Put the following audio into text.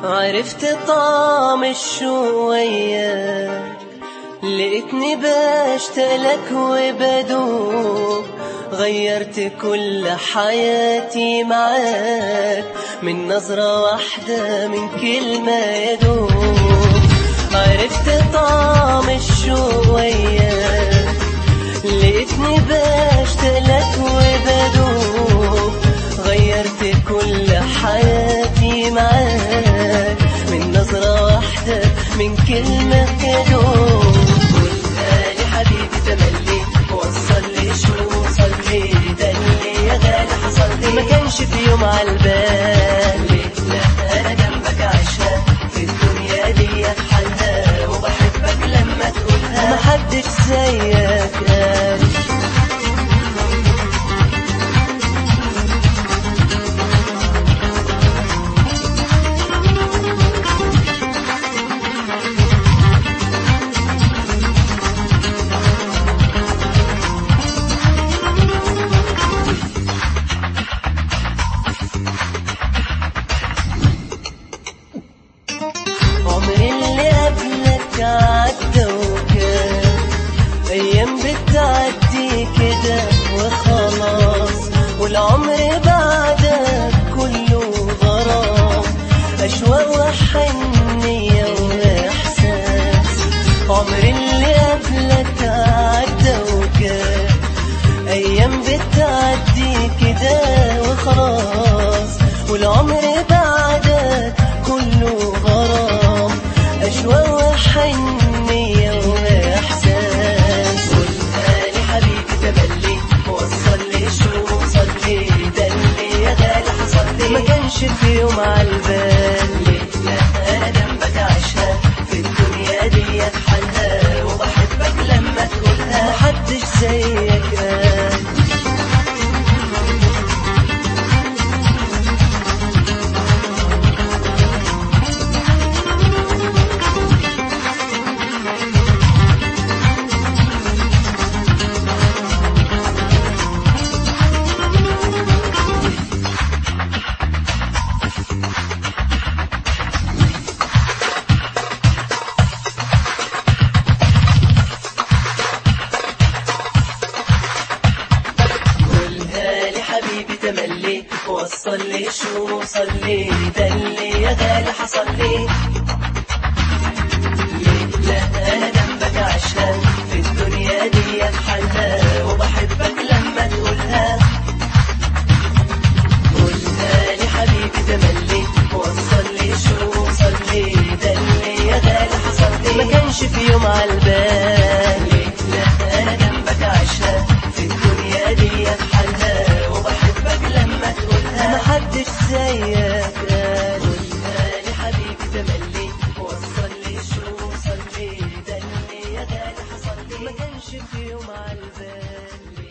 عرفت طعم الشوية، لقيتني بشتاقلك وبدوب، غيرت كل حياتي معاك من نظرة واحدة، من كلمة يدوب. عرفت طعم الشوية، لقيتني بشتاقلك وبدوب، غيرت كل حياتي معاك من نظرة واحدة، من كلمة يدوب. قولها لي حبيبي تملي، وصل لي شو وصل لي، ده اللي يا غالي حصل لي، ما كانش في يوم عالبال. لا انا جنبك عايشة في الدنيا دي حالها، وبحبك لما تقولها، محدش زيك قال. عمري اللي قبلك عدى وكان أيام بتعدي كده وخلاص، والعمر بعدك كله غرام، أشواق وحنية وإحساس. عمري اللي قبلك عدى وكان أيام بتعدي كده وخلاص، والعمر بعدك كله غرام، أشواق وحنية وإحساس. قولها لي حبيبي تملي، وصل لي شو وصل لي، ده اللي يا غالي حصل لي، ما كانش في يوم عالبال. لا أنا جنبك عايشة في الدنيا دي حالها، وبحبك لما تقولها، محدش زيك قال. حبيبي تملي، وصل لي شو وصل لي، ده اللي يا غالي حصل لي. لا انا جنبك عشان في الدنيا دي بحالها، وبحبك لما تقولها. قولها لي حبيبي تملي، وصل لي شو وصل لي، ده اللي يا غالي حصل لي، ما كانش في يوم عالبال. لا انا جنبك عشان في الدنيا دي بحالها، محدش زيك قال. قولها لي حبيبي تملي، وصل لي شو وصل لي، ده اللي يا غالي حصل لي، ما كانش في يوم عالبال.